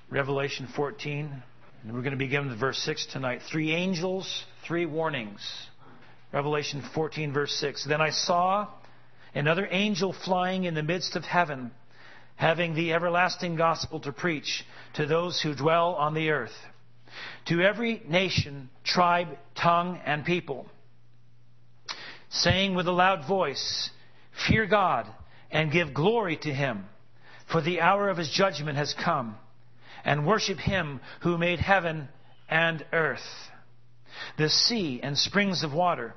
Revelation 14. And we're going to begin with verse 6 tonight. 3 angels, 3 warnings. Revelation 14, verse 6. Then I saw another angel flying in the midst of heaven, having the everlasting gospel to preach to those who dwell on the earth, to every nation, tribe, tongue, and people, saying with a loud voice, Fear God and give glory to Him, for the hour of His judgment has come, and worship Him who made heaven and earth, the sea and springs of water.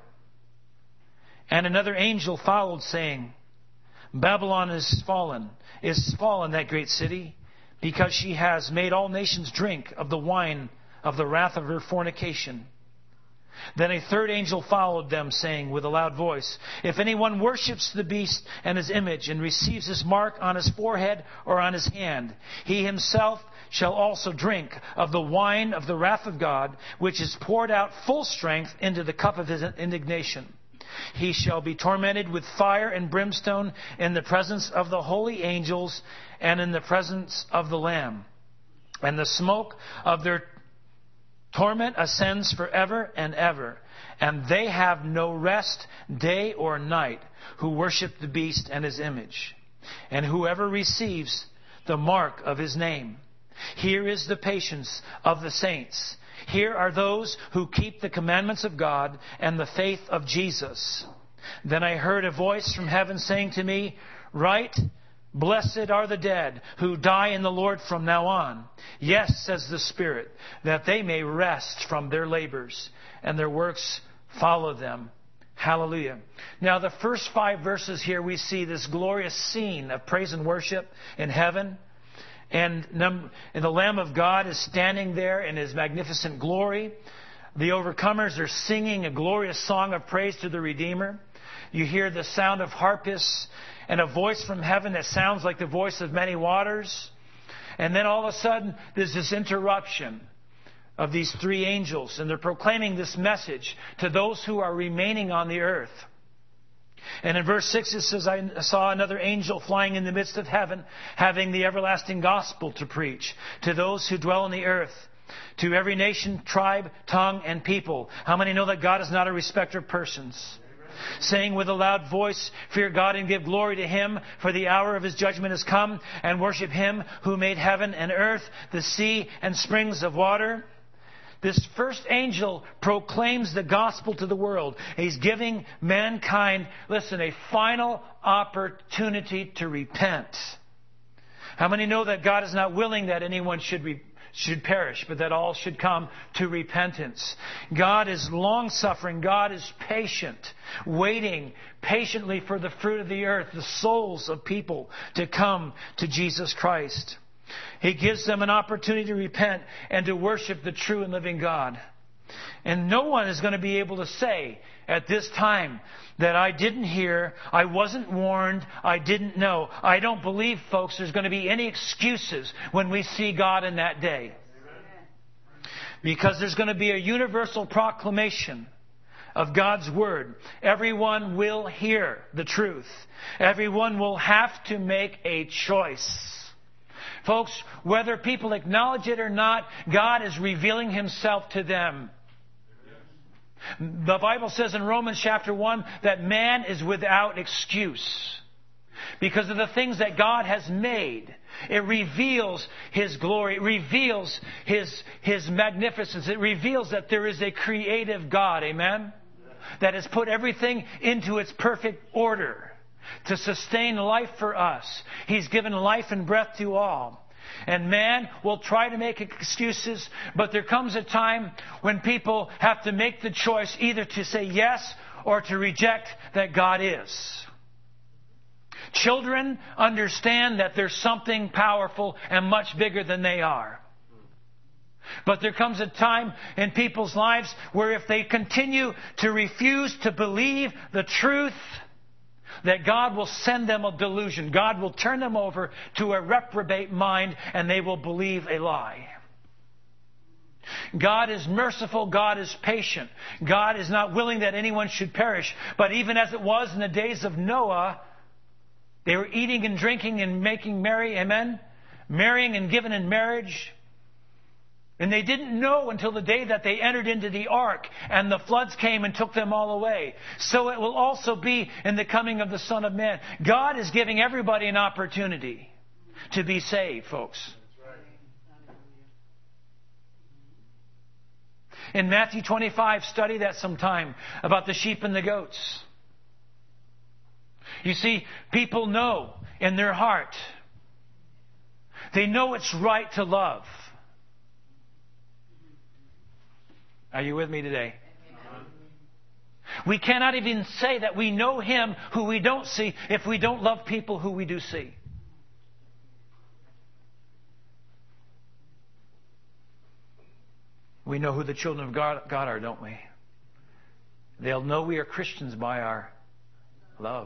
And another angel followed, saying, Babylon is fallen, that great city, because she has made all nations drink of the wine of the wrath of her fornication. Then a third angel followed them, saying with a loud voice, If anyone worships the beast and his image, and receives his mark on his forehead or on his hand, he himself shall also drink of the wine of the wrath of God, which is poured out full strength into the cup of his indignation. He shall be tormented with fire and brimstone in the presence of the holy angels and in the presence of the Lamb. And the smoke of their torment ascends forever and ever. And they have no rest day or night who worship the beast and his image, and whoever receives the mark of his name. Here is the patience of the saints. Here are those who keep the commandments of God and the faith of Jesus. Then I heard a voice from heaven saying to me, Write, Blessed are the dead who die in the Lord from now on. Yes, says the Spirit, that they may rest from their labors, and their works follow them. Hallelujah. Now, the first 5 verses here, we see this glorious scene of praise and worship in heaven. And the Lamb of God is standing there in His magnificent glory. The overcomers are singing a glorious song of praise to the Redeemer. You hear the sound of harpists and a voice from heaven that sounds like the voice of many waters. And then all of a sudden, there's this interruption of these 3 angels. And they're proclaiming this message to those who are remaining on the earth. And in verse 6 it says, I saw another angel flying in the midst of heaven, having the everlasting gospel to preach to those who dwell on the earth, to every nation, tribe, tongue, and people. How many know that God is not a respecter of persons? Saying with a loud voice, Fear God and give glory to Him, for the hour of His judgment has come, and worship Him who made heaven and earth, the sea and springs of water. This first angel proclaims the gospel to the world. He's giving mankind, listen, a final opportunity to repent. How many know that God is not willing that anyone should perish, but that all should come to repentance? God is long-suffering. God is patient, waiting patiently for the fruit of the earth, the souls of people to come to Jesus Christ. He gives them an opportunity to repent and to worship the true and living God. And no one is going to be able to say at this time that I didn't hear, I wasn't warned, I didn't know. I don't believe, folks, there's going to be any excuses when we see God in that day. Because there's going to be a universal proclamation of God's Word. Everyone will hear the truth. Everyone will have to make a choice. Folks, whether people acknowledge it or not, God is revealing Himself to them. The Bible says in Romans chapter 1 that man is without excuse because of the things that God has made. It reveals His glory. It reveals His magnificence. It reveals that there is a creative God, amen, that has put everything into its perfect order to sustain life for us. He's given life and breath to all. And man will try to make excuses, but there comes a time when people have to make the choice either to say yes or to reject that God is. Children understand that there's something powerful and much bigger than they are. But there comes a time in people's lives where if they continue to refuse to believe the truth, that God will send them a delusion. God will turn them over to a reprobate mind and they will believe a lie. God is merciful. God is patient. God is not willing that anyone should perish. But even as it was in the days of Noah, they were eating and drinking and making merry, amen? Marrying and giving in marriage. And they didn't know until the day that they entered into the ark and the floods came and took them all away. So it will also be in the coming of the Son of Man. God is giving everybody an opportunity to be saved, folks. In Matthew 25, study that sometime about the sheep and the goats. You see, people know in their heart. They know it's right to love. Are you with me today? We cannot even say that we know Him who we don't see if we don't love people who we do see. We know who the children of God are, don't we? They'll know we are Christians by our love.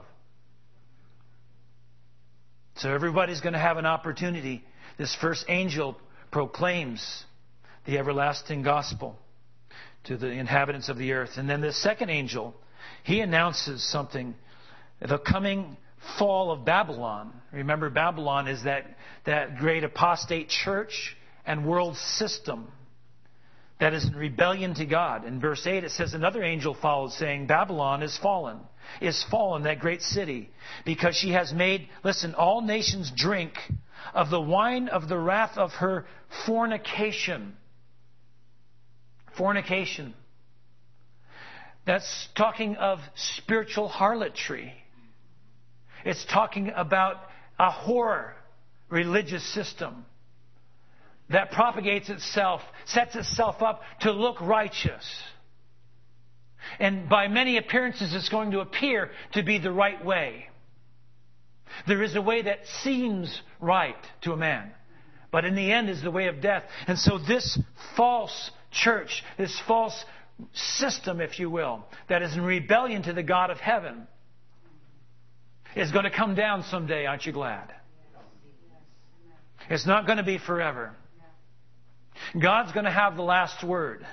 So everybody's going to have an opportunity. This first angel proclaims the everlasting gospel to the inhabitants of the earth. And then the second angel, he announces something, the coming fall of Babylon. Remember, Babylon is that great apostate church and world system that is in rebellion to God. In verse 8 it says, another angel followed, saying, Babylon is fallen, that great city, because she has made, listen, all nations drink of the wine of the wrath of her fornication. Fornication. That's talking of spiritual harlotry. It's talking about a horror religious system that propagates itself, sets itself up to look righteous. And by many appearances, it's going to appear to be the right way. There is a way that seems right to a man, but in the end is the way of death. And so this false church, this false system, if you will, that is in rebellion to the God of heaven, is going to come down someday. Aren't you glad? It's not going to be forever. God's going to have the last word.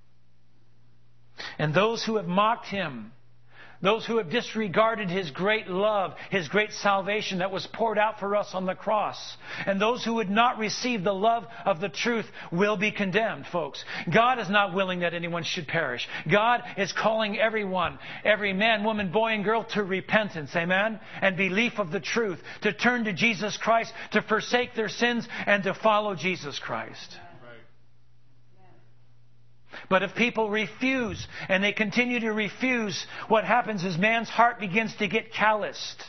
And those who have mocked Him, those who have disregarded His great love, His great salvation that was poured out for us on the cross, and those who would not receive the love of the truth will be condemned, folks. God is not willing that anyone should perish. God is calling everyone, every man, woman, boy, and girl to repentance, amen, and belief of the truth, to turn to Jesus Christ, to forsake their sins, and to follow Jesus Christ. But if people refuse, and they continue to refuse, what happens is man's heart begins to get calloused.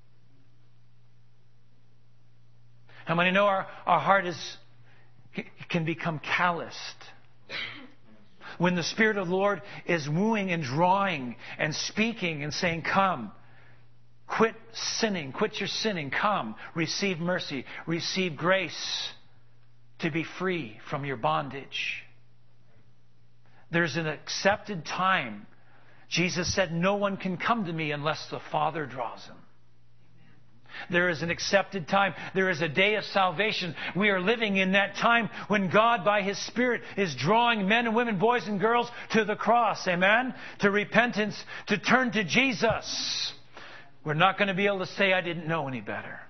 How many know our heart can become calloused? When the Spirit of the Lord is wooing and drawing and speaking and saying, come, quit sinning, quit your sinning, come, receive mercy, receive grace to be free from your bondage. There's an accepted time. Jesus said, no one can come to me unless the Father draws him. There is an accepted time. There is a day of salvation. We are living in that time when God, by His Spirit, is drawing men and women, boys and girls, to the cross. Amen? To repentance, to turn to Jesus. We're not going to be able to say, I didn't know any better.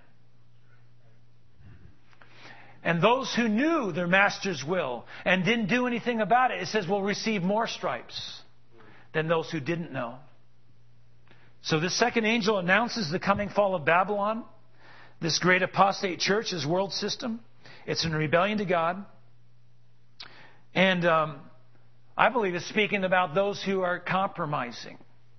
And those who knew their master's will and didn't do anything about it, it says, will receive more stripes than those who didn't know. So this second angel announces the coming fall of Babylon, this great apostate church, this world system. It's in rebellion to God. And I believe it's speaking about those who are compromising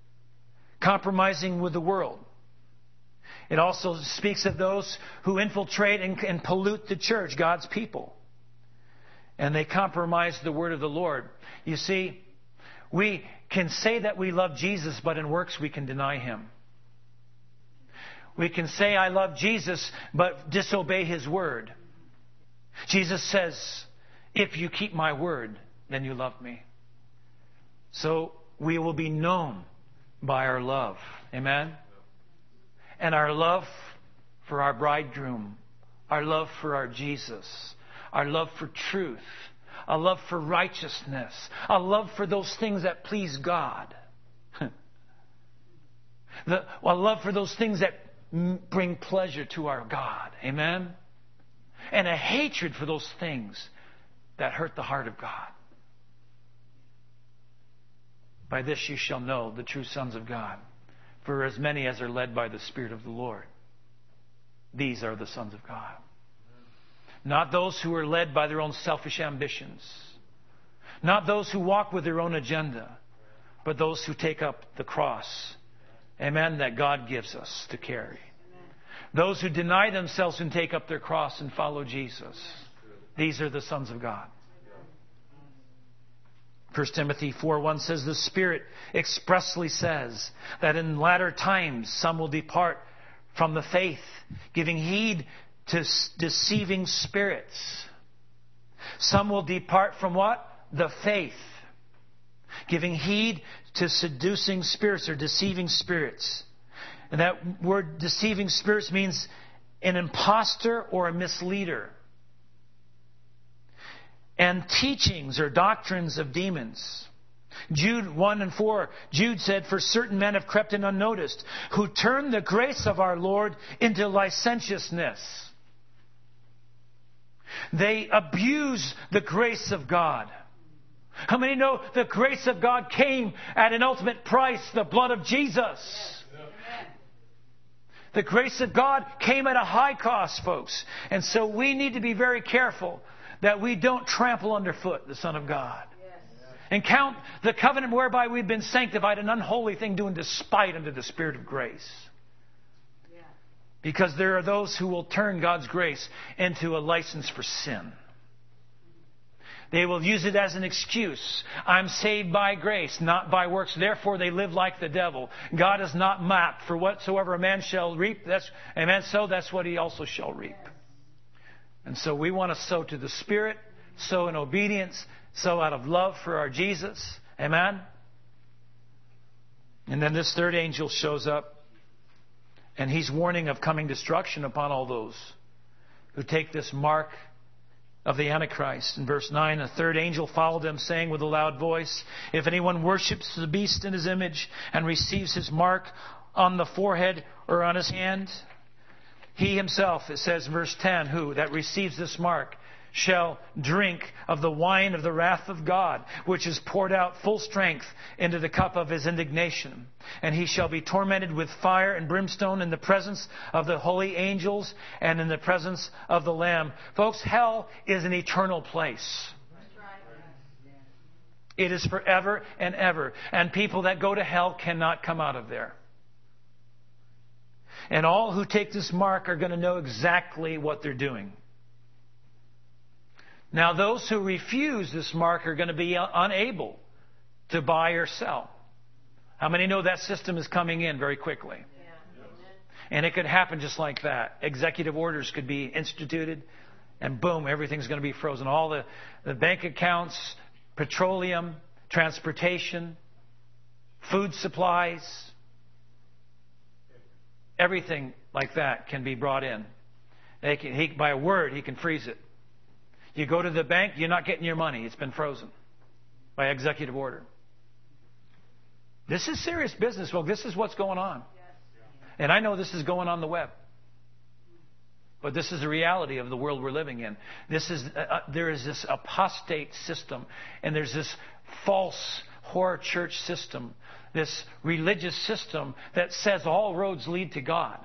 with the world. It also speaks of those who infiltrate and pollute the church, God's people. And they compromise the word of the Lord. You see, we can say that we love Jesus, but in works we can deny Him. We can say, I love Jesus, but disobey His word. Jesus says, if you keep my word, then you love me. So we will be known by our love. Amen? And our love for our bridegroom, our love for our Jesus, our love for truth, a love for righteousness, a love for those things that please God, a love for those things that bring pleasure to our God. Amen? And a hatred for those things that hurt the heart of God. By this you shall know the true sons of God. For as many as are led by the Spirit of the Lord, these are the sons of God. Not those who are led by their own selfish ambitions. Not those who walk with their own agenda. But those who take up the cross, amen, that God gives us to carry. Those who deny themselves and take up their cross and follow Jesus. These are the sons of God. 1 Timothy 4:1 says, the Spirit expressly says that in latter times some will depart from the faith, giving heed to deceiving spirits. Some will depart from what? The faith. Giving heed to seducing spirits or deceiving spirits. And that word deceiving spirits means an imposter or a misleader. And teachings or doctrines of demons. Jude 1:4, Jude said, for certain men have crept in unnoticed, who turn the grace of our Lord into licentiousness. They abuse the grace of God. How many know the grace of God came at an ultimate price, the blood of Jesus? The grace of God came at a high cost, folks. And so we need to be very careful that we don't trample underfoot the Son of God. And count the covenant whereby we've been sanctified an unholy thing, doing despite unto the Spirit of grace. Because there are those who will turn God's grace into a license for sin. They will use it as an excuse. I'm saved by grace, not by works. Therefore, they live like the devil. God is not mocked. For whatsoever a man shall reap, that's what he also shall reap. And so we want to sow to the Spirit, sow in obedience, sow out of love for our Jesus. Amen? And then this third angel shows up, and he's warning of coming destruction upon all those who take this mark of the Antichrist. In verse 9, a third angel followed them, saying with a loud voice, if anyone worships the beast in his image and receives his mark on the forehead or on his hand, he himself, it says in verse 10, who that receives this mark shall drink of the wine of the wrath of God, which is poured out full strength into the cup of his indignation. And he shall be tormented with fire and brimstone in the presence of the holy angels and in the presence of the Lamb. Folks, hell is an eternal place. It is forever and ever. And people that go to hell cannot come out of there. And all who take this mark are going to know exactly what they're doing. Now, those who refuse this mark are going to be unable to buy or sell. How many know that system is coming in very quickly? Yeah. And it could happen just like that. Executive orders could be instituted, and boom, everything's going to be frozen. All the bank accounts, petroleum, transportation, food supplies, everything like that can be brought in. By a word, he can freeze it. You go to the bank, you're not getting your money. It's been frozen by executive order. This is serious business, folks. This is what's going on. And I know this is going on the web. But this is the reality of the world we're living in. There is this apostate system, and there's this false horror church system, this religious system that says all roads lead to God.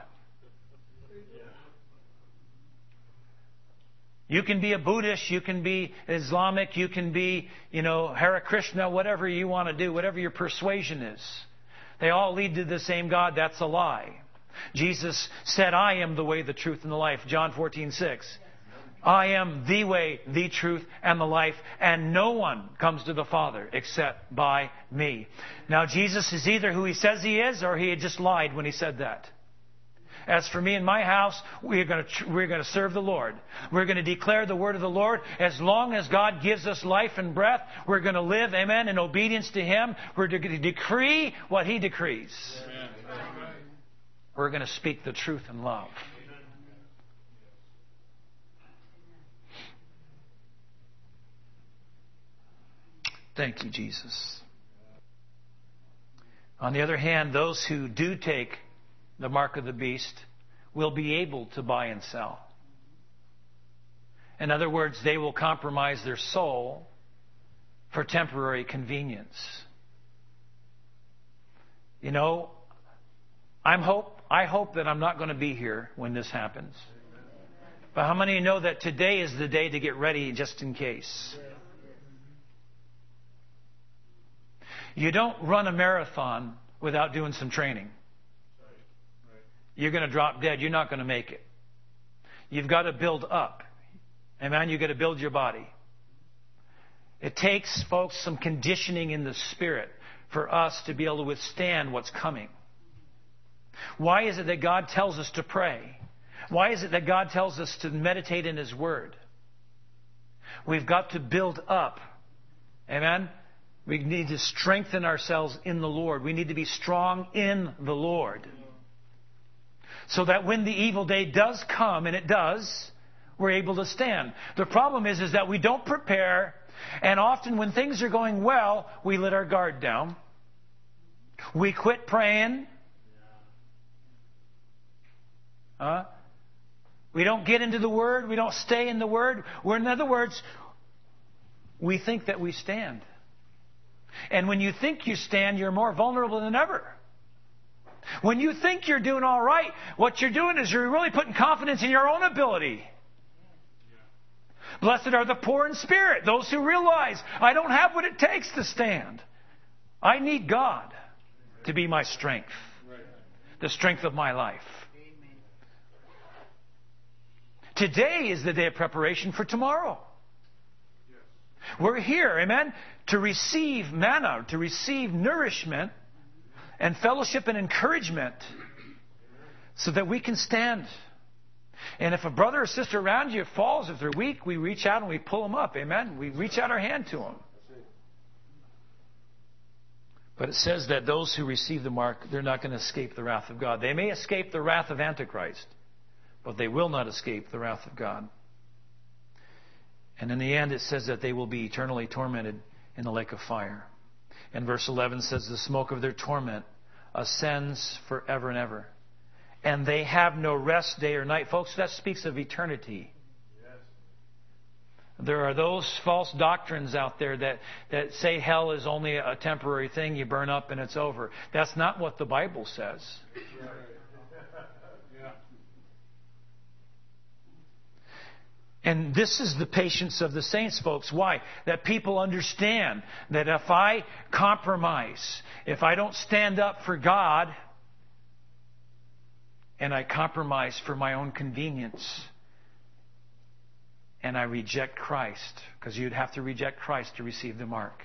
You can be a Buddhist, you can be Islamic, you can be, Hare Krishna, whatever you want to do, whatever your persuasion is. They all lead to the same God. That's a lie. Jesus said, I am the way, the truth, and the life. John 14:6. I am the way, the truth, and the life, and no one comes to the Father except by me. Now, Jesus is either who he says he is, or he had just lied when he said that. As for me and my house, we're going to serve the Lord. We're going to declare the word of the Lord. As long as God gives us life and breath, we're going to live, amen, in obedience to him. We're going to decree what he decrees. Amen. We're going to speak the truth in love. Thank you, Jesus. On the other hand, those who do take the mark of the beast will be able to buy and sell. In other words, they will compromise their soul for temporary convenience. You know, I hope that I'm not going to be here when this happens. But how many of you know that today is the day to get ready just in case? You don't run a marathon without doing some training. You're going to drop dead. You're not going to make it. You've got to build up. Amen? You've got to build your body. It takes, folks, some conditioning in the spirit for us to be able to withstand what's coming. Why is it that God tells us to pray? Why is it that God tells us to meditate in His Word? We've got to build up. Amen? We need to strengthen ourselves in the Lord. We need to be strong in the Lord. So that when the evil day does come, and it does, we're able to stand. The problem is that we don't prepare, and often when things are going well, we let our guard down. We quit praying. We don't get into the Word. We don't stay in the Word. In other words, we think that we stand. And when you think you stand, you're more vulnerable than ever. When you think you're doing all right, what you're doing is you're really putting confidence in your own ability. Blessed are the poor in spirit, those who realize I don't have what it takes to stand. I need God to be my strength, the strength of my life. Today is the day of preparation for tomorrow. We're here, amen, to receive manna, to receive nourishment and fellowship and encouragement so that we can stand. And if a brother or sister around you falls, if they're weak, we reach out and we pull them up, amen. We reach out our hand to them. But it says that those who receive the mark, they're not going to escape the wrath of God. They may escape the wrath of Antichrist, but they will not escape the wrath of God. And in the end, it says that they will be eternally tormented in the lake of fire. And verse 11 says, the smoke of their torment ascends forever and ever. And they have no rest day or night. Folks, that speaks of eternity. Yes. There are those false doctrines out there that say hell is only a temporary thing. You burn up and it's over. That's not what the Bible says. Right. And this is the patience of the saints, folks. Why? That people understand that if I compromise, if I don't stand up for God, and I compromise for my own convenience, and I reject Christ, because you'd have to reject Christ to receive the mark,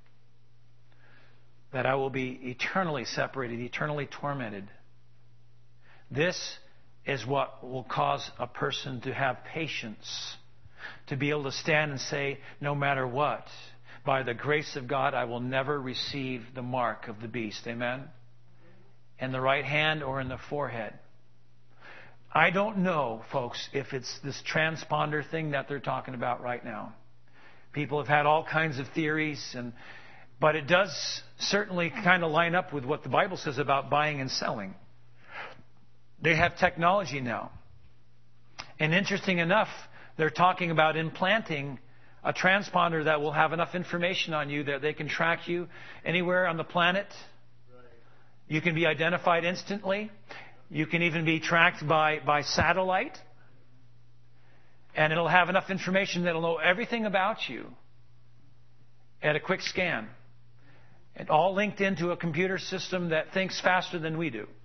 that I will be eternally separated, eternally tormented. This is what will cause a person to have patience, to be able to stand and say, no matter what, by the grace of God, I will never receive the mark of the beast. Amen? In the right hand or in the forehead. I don't know, folks, if it's this transponder thing that they're talking about right now. People have had all kinds of theories, but it does certainly kind of line up with what the Bible says about buying and selling. They have technology now. And interesting enough, they're talking about implanting a transponder that will have enough information on you that they can track you anywhere on the planet. You can be identified instantly. You can even be tracked by satellite. And it'll have enough information that it'll know everything about you at a quick scan. And all linked into a computer system that thinks faster than we do.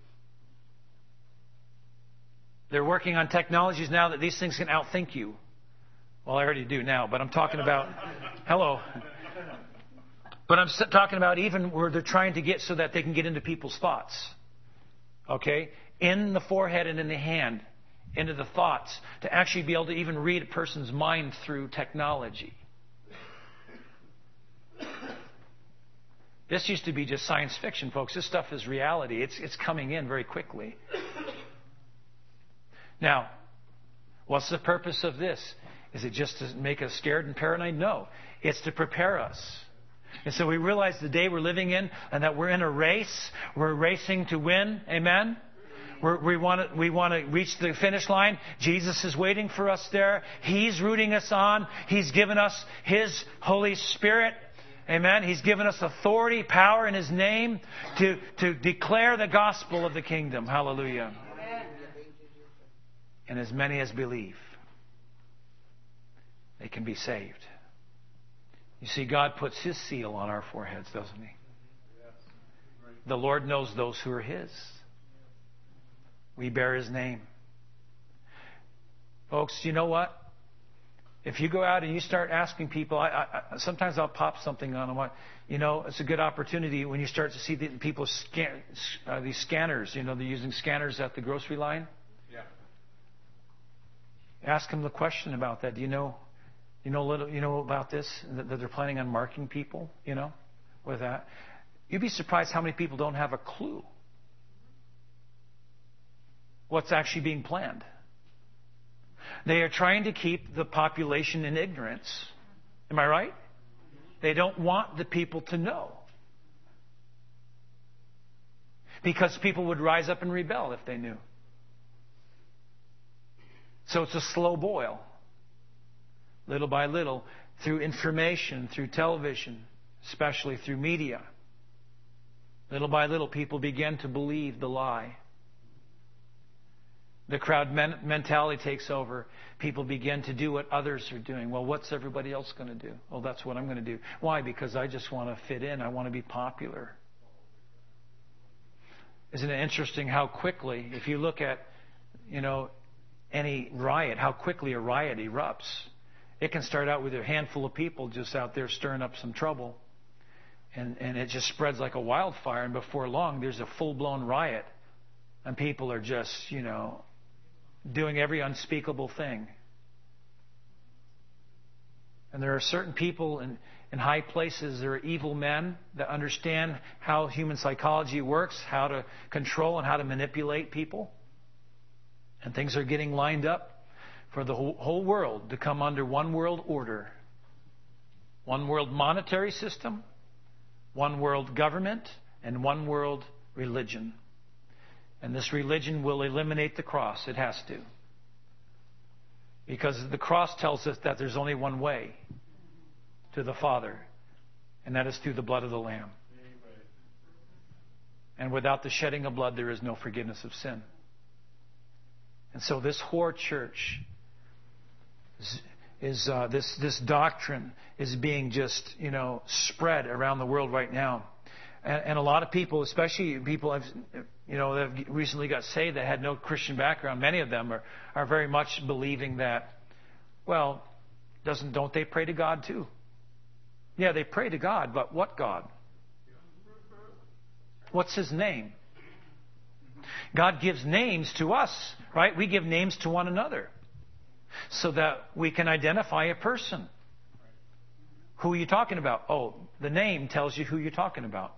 They're working on technologies now that these things can outthink you. Well, I already do now, but I'm talking about... Hello. But I'm talking about even where they're trying to get so that they can get into people's thoughts. Okay? In the forehead and in the hand. Into the thoughts. To actually be able to even read a person's mind through technology. This used to be just science fiction, folks. This stuff is reality. It's coming in very quickly. Now, what's the purpose of this? Is it just to make us scared and paranoid? No. It's to prepare us. And so we realize the day we're living in and that we're in a race. We're racing to win. Amen? We want to reach the finish line. Jesus is waiting for us there. He's rooting us on. He's given us His Holy Spirit. Amen. He's given us authority, power in His name to declare the gospel of the kingdom. Hallelujah. And as many as believe, they can be saved. You see, God puts His seal on our foreheads, doesn't He? The Lord knows those who are His. We bear His name. Folks, you know what? If you go out and you start asking people, sometimes I'll pop something on them. It's a good opportunity when you start to see the people these scanners. They're using scanners at the grocery line. Yeah. Ask them the question about that. Do you know about this? That they're planning on marking people. With that. You'd be surprised how many people don't have a clue what's actually being planned. They are trying to keep the population in ignorance. Am I right? They don't want the people to know. Because people would rise up and rebel if they knew. So it's a slow boil. Little by little, through information, through television, especially through media. Little by little, people begin to believe the lie. The crowd mentality takes over. People begin to do what others are doing. Well, what's everybody else going to do? Well, that's what I'm going to do. Why? Because I just want to fit in. I want to be popular. Isn't it interesting how quickly, if you look at, any riot, how quickly a riot erupts? It can start out with a handful of people just out there stirring up some trouble. And it just spreads like a wildfire. And before long, there's a full-blown riot. And people are just, doing every unspeakable thing. And there are certain people in high places, there are evil men that understand how human psychology works, how to control and how to manipulate people. And things are getting lined up for the whole world to come under one world order. One world monetary system, one world government, and one world religion. And this religion will eliminate the cross. It has to. Because the cross tells us that there's only one way to the Father. And that is through the blood of the Lamb. And without the shedding of blood, there is no forgiveness of sin. And so this whore church this doctrine is being just, spread around the world right now. And a lot of people, especially people that have recently got saved that had no Christian background, many of them are very much believing that, well, don't they pray to God too? Yeah, they pray to God, but what God? What's His name? God gives names to us, right? We give names to one another so that we can identify a person. Who are you talking about? Oh, the name tells you who you're talking about.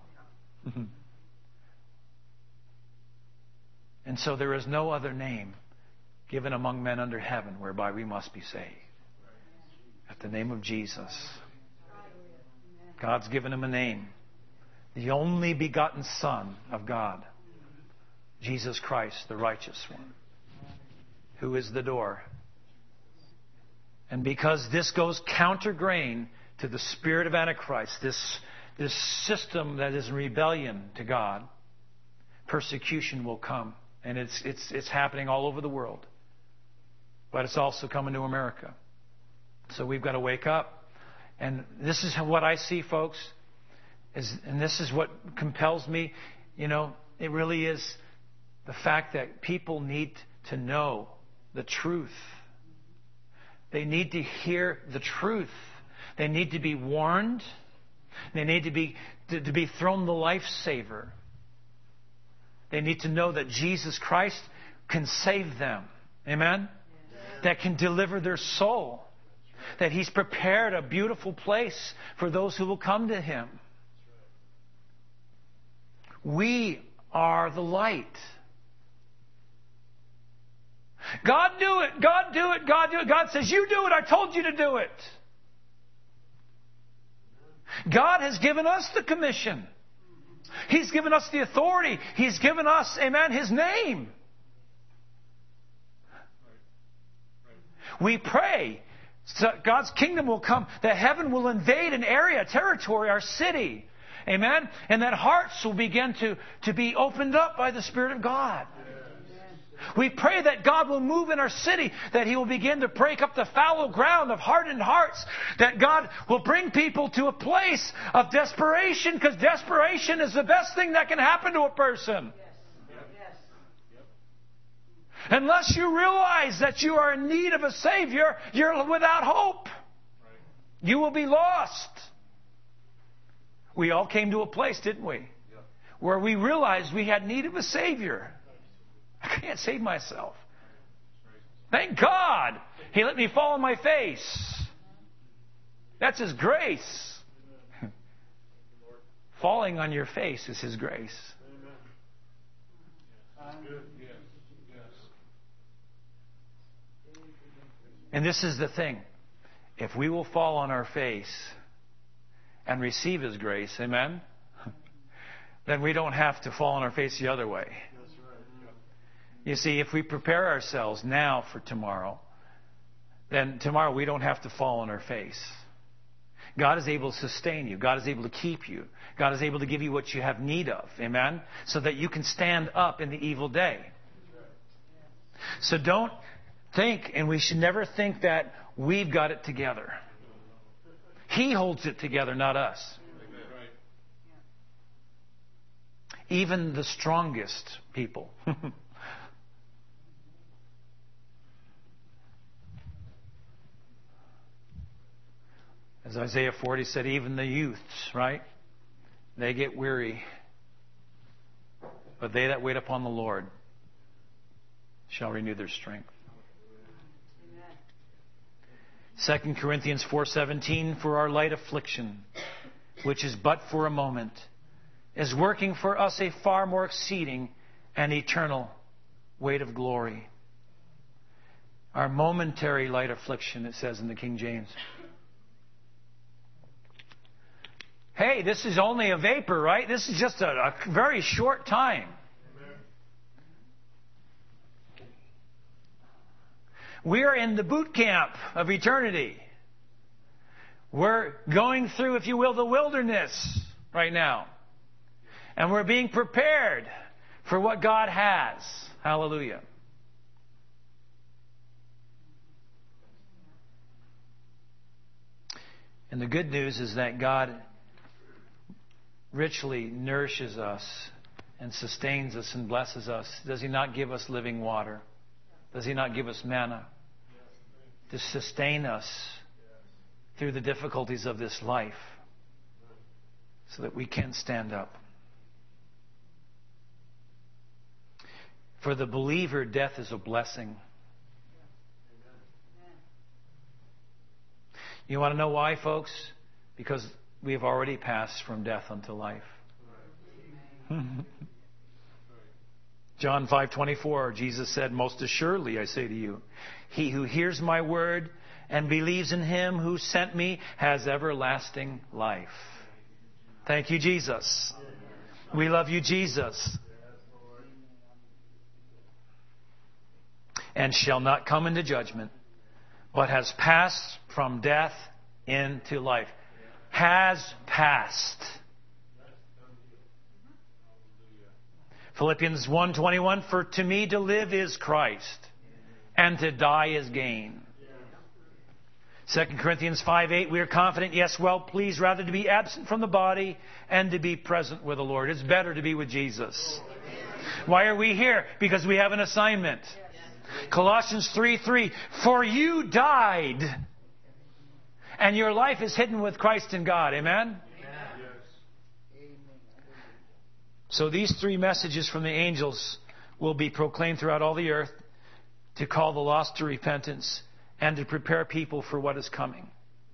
And so there is no other name given among men under heaven whereby we must be saved. At the name of Jesus. God's given Him a name. The only begotten Son of God. Jesus Christ, the righteous one. Who is the door. And because this goes counter grain to the spirit of Antichrist, this system that is in rebellion to God, persecution will come. And it's happening all over the world. But it's also coming to America. So we've got to wake up. And this is what I see, folks. And this is what compels me. It really is the fact that people need to know the truth. They need to hear the truth. They need to be warned. They need to be thrown the lifesaver. They need to know that Jesus Christ can save them. Amen? That can deliver their soul. That He's prepared a beautiful place for those who will come to Him. We are the light. God do it. God do it. God do it. God says, you do it. I told you to do it. God has given us the commission. He's given us the authority. He's given us, amen, His name. We pray so God's kingdom will come, that heaven will invade an area, a territory, our city. Amen? And that hearts will begin to be opened up by the Spirit of God. We pray that God will move in our city, that He will begin to break up the fallow ground of hardened hearts, that God will bring people to a place of desperation, because desperation is the best thing that can happen to a person. Unless you realize that you are in need of a Savior, you're without hope. You will be lost. We all came to a place, didn't we? Where we realized we had need of a Savior. I can't save myself. Thank God He let me fall on my face. That's His grace. Falling on your face is His grace. And this is the thing. If we will fall on our face and receive His grace, amen, then we don't have to fall on our face the other way. You see, if we prepare ourselves now for tomorrow, then tomorrow we don't have to fall on our face. God is able to sustain you. God is able to keep you. God is able to give you what you have need of. Amen? So that you can stand up in the evil day. So don't think, and we should never think that we've got it together. He holds it together, not us. Even the strongest people. As Isaiah 40 said, even the youths, right? They get weary. But they that wait upon the Lord shall renew their strength. 2 Corinthians 4:17, for our light affliction, which is but for a moment, is working for us a far more exceeding and eternal weight of glory. Our momentary light affliction, it says in the King James. Hey, this is only a vapor, right? This is just a very short time. We're in the boot camp of eternity. We're going through, if you will, the wilderness right now. And we're being prepared for what God has. Hallelujah. And the good news is that God richly nourishes us and sustains us and blesses us. Does He not give us living water? Does He not give us manna to sustain us through the difficulties of this life so that we can stand up? For the believer, death is a blessing. You want to know why, folks? Because we have already passed from death unto life. John 5:24, Jesus said, most assuredly I say to you, he who hears my word and believes in Him who sent me has everlasting life. Thank you, Jesus. We love you, Jesus. And shall not come into judgment, but has passed from death into life. Has passed. Philippians 1:21, for to me to live is Christ, and to die is gain. 2 Corinthians 5:8, we are confident, yes, well pleased, rather to be absent from the body and to be present with the Lord. It's better to be with Jesus. Why are we here? Because we have an assignment. Colossians 3:3, for you died, and your life is hidden with Christ in God. Amen? So these three messages from the angels will be proclaimed throughout all the earth to call the lost to repentance and to prepare people for what is coming.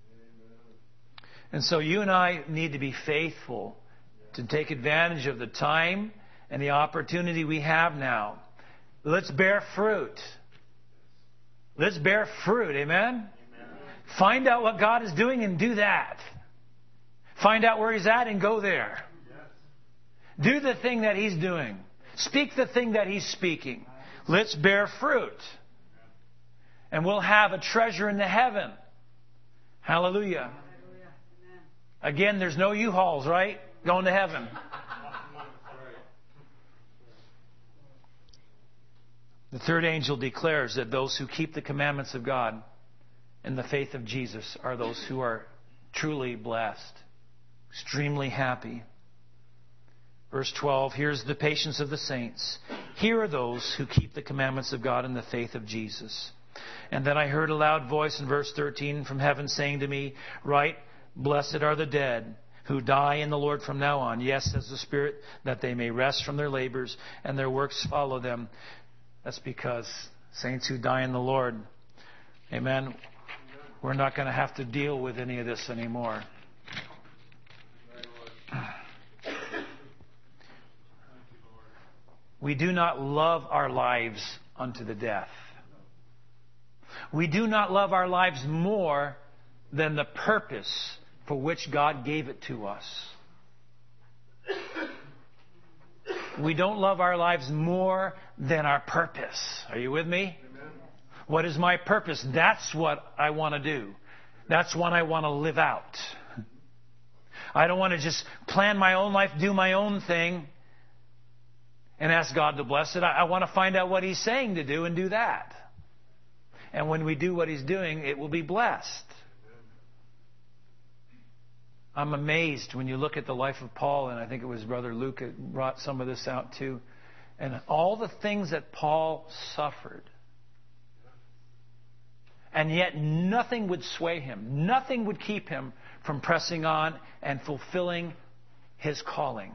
And so you and I need to be faithful to take advantage of the time and the opportunity we have now. Let's bear fruit. Let's bear fruit. Amen? Find out what God is doing and do that. Find out where He's at and go there. Do the thing that He's doing. Speak the thing that He's speaking. Let's bear fruit. And we'll have a treasure in the heaven. Hallelujah. Again, there's no U-Hauls, right? Going to heaven. The third angel declares that those who keep the commandments of God and the faith of Jesus are those who are truly blessed, extremely happy. Verse 12, here's the patience of the saints. Here are those who keep the commandments of God and the faith of Jesus. And then I heard a loud voice in verse 13 from heaven saying to me, "Write, blessed are the dead who die in the Lord from now on. Yes, says the Spirit, that they may rest from their labors and their works follow them." That's because saints who die in the Lord, amen, we're not going to have to deal with any of this anymore. We do not love our lives unto the death. We do not love our lives more than the purpose for which God gave it to us. We don't love our lives more than our purpose. Are you with me? Amen. What is my purpose? That's what I want to do. That's what I want to live out. I don't want to just plan my own life, do my own thing, and ask God to bless it. I want to find out what He's saying to do and do that. And when we do what He's doing, it will be blessed. I'm amazed when you look at the life of Paul, and I think it was Brother Luke that brought some of this out too, and all the things that Paul suffered. And yet nothing would sway him. Nothing would keep him from pressing on and fulfilling his calling.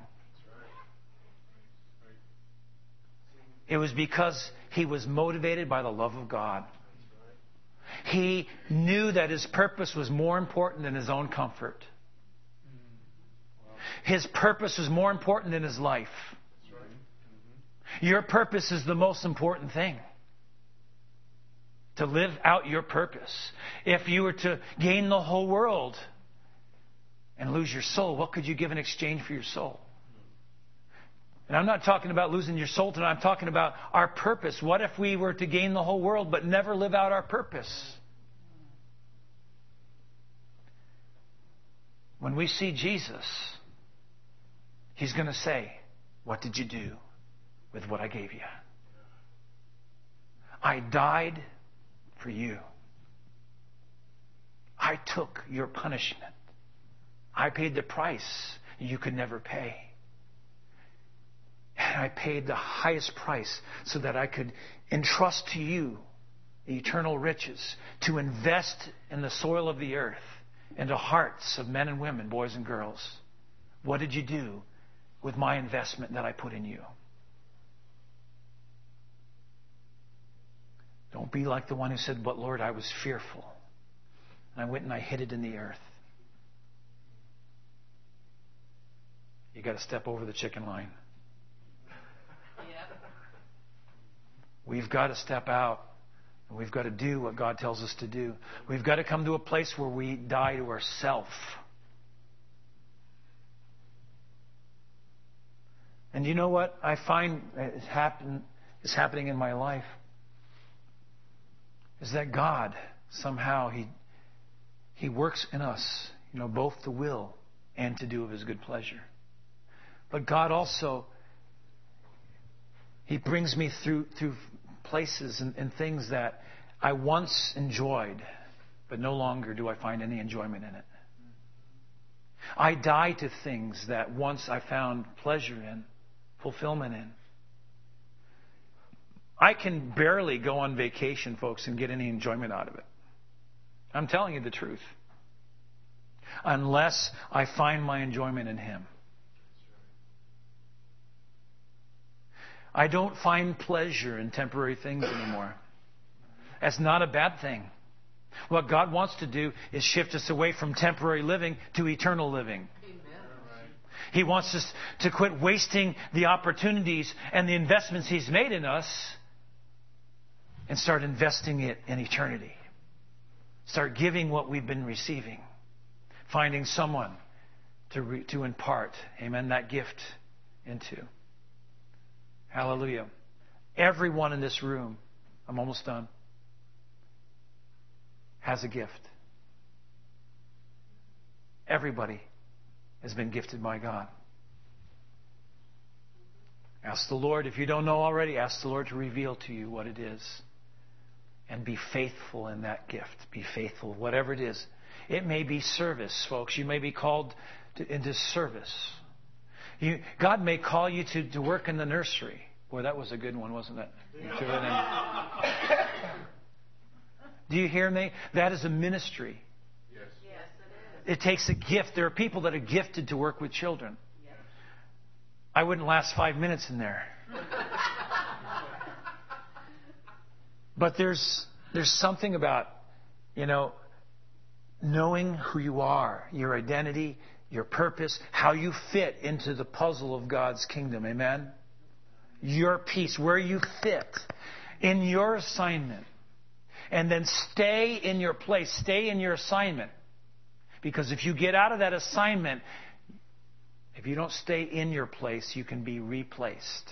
It was because he was motivated by the love of God. He knew that his purpose was more important than his own comfort. His purpose was more important than his life. Your purpose is the most important thing. To live out your purpose. If you were to gain the whole world and lose your soul, what could you give in exchange for your soul? And I'm not talking about losing your soul tonight. I'm talking about our purpose. What if we were to gain the whole world but never live out our purpose? When we see Jesus, He's going to say, "What did you do with what I gave you? I died for you. I took your punishment. I paid the price you could never pay. And I paid the highest price so that I could entrust to you the eternal riches, to invest in the soil of the earth, into hearts of men and women, boys and girls. What did you do with my investment that I put in you?" Don't be like the one who said, "But Lord, I was fearful. And I went and I hid it in the earth." You got to step over the chicken line. We've got to step out. And we've got to do what God tells us to do. We've got to come to a place where we die to ourself. And you know what I find is happening in my life? Is that God, somehow, He works in us, both to will and to do of His good pleasure. But God also, He brings me through places and things that I once enjoyed, but no longer do I find any enjoyment in it. I die to things that once I found pleasure in, fulfillment in. I can barely go on vacation, folks, and get any enjoyment out of it. I'm telling you the truth. Unless I find my enjoyment in Him. I don't find pleasure in temporary things anymore. That's not a bad thing. What God wants to do is shift us away from temporary living to eternal living. He wants us to quit wasting the opportunities and the investments He's made in us and start investing it in eternity. Start giving what we've been receiving. Finding someone to impart, amen, that gift into. Hallelujah. Everyone in this room, I'm almost done. has a gift. Everybody has been gifted by God. Ask the Lord, if you don't know already, ask the Lord to reveal to you what it is. And be faithful in that gift. Be faithful, whatever it is. It may be service, folks. You may be called into service. God may call you to work in the nursery. Boy, that was a good one, wasn't it? Yeah. Do you hear me? That is a ministry. Yes, it is. It takes a gift. There are people that are gifted to work with children. I wouldn't last 5 minutes in there. But there's something about, knowing who you are, your identity, your purpose, how you fit into the puzzle of God's kingdom. Amen? Your piece, where you fit in your assignment. And then stay in your place, stay in your assignment. Because if you get out of that assignment, if you don't stay in your place, you can be replaced.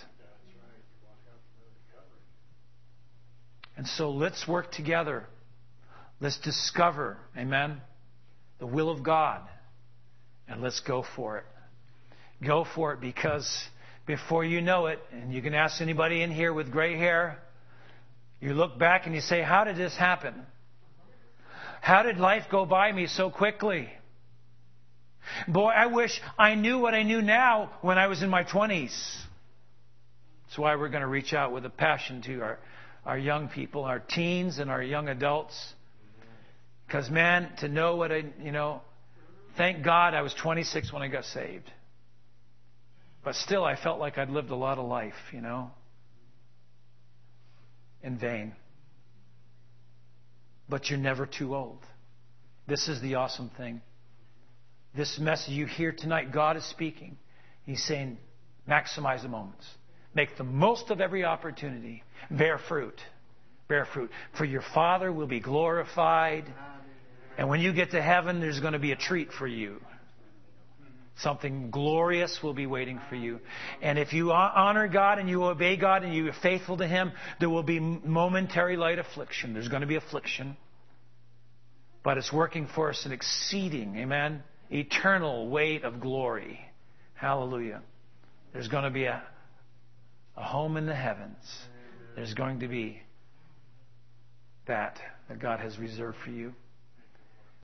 And so let's work together. Let's discover, amen, the will of God. And let's go for it. Go for it, because before you know it, and you can ask anybody in here with gray hair, you look back and you say, how did this happen? How did life go by me so quickly? Boy, I wish I knew what I knew now when I was in my 20s. That's why we're going to reach out with a passion to our young people, our teens and our young adults. Because, man, to know what thank God I was 26 when I got saved. But still, I felt like I'd lived a lot of life, in vain. But you're never too old. This is the awesome thing. This message you hear tonight, God is speaking. He's saying, maximize the moments. Make the most of every opportunity. Bear fruit. Bear fruit. For your Father will be glorified. And when you get to heaven, there's going to be a treat for you. Something glorious will be waiting for you. And if you honor God and you obey God and you are faithful to Him, there will be momentary light affliction. There's going to be affliction. But it's working for us an exceeding, amen, eternal weight of glory. Hallelujah. There's going to be a home in the heavens. There's going to be that God has reserved for you.